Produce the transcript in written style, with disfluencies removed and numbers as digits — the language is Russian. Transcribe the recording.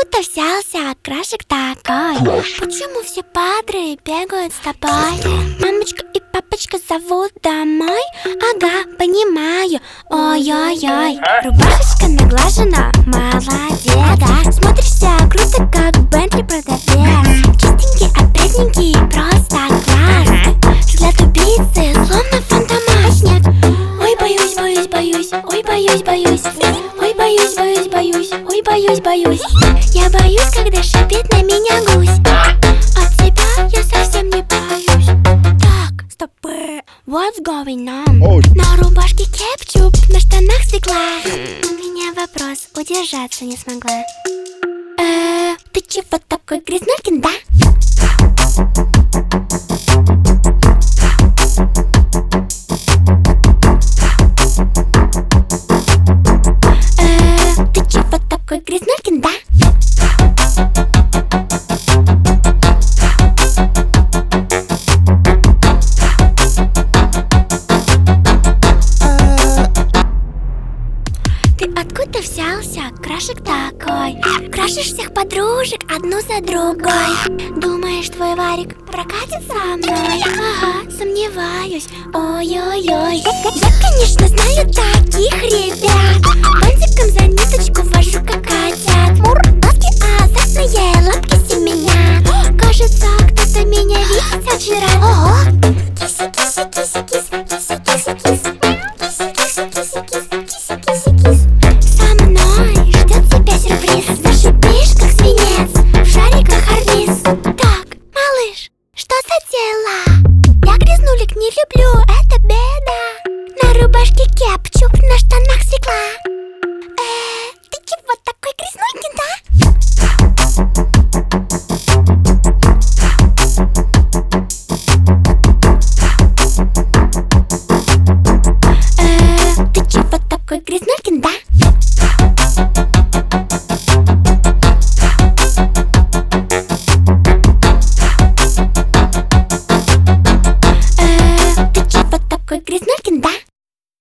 откуда взялся крашик такой? Почему все падры бегают с тобой? Мамочка и папочка зовут домой? Ага, понимаю. Ой-ой-ой. Рубашечка наглажена, молодец. Смотришься круто, как Бентли продавец. Чистенький, опрятненький, просто класс. Взгляд убийцы, словно фантомашник. Ой, боюсь, боюсь, боюсь. Ой, боюсь, боюсь. Ой, боюсь, боюсь, боюсь. Ой, боюсь, боюсь. Я боюсь, когда шипит на меня гусь. От тебя я совсем не боюсь. Так, стоп. What's going on? На рубашке кетчуп, на штанах стекла. У меня вопрос, удержаться не смогла. Ты чего такой грязнулькин, да? Ты чего такой грязнулькин, да? Ты откуда взялся, крашик такой? Крашишь всех подружек одну за другой. Думаешь, твой варик прокатит со мной? Ага, сомневаюсь. Ой-ой-ой. Я, конечно, знаю таких ребят. Бантиком за ниточку вожу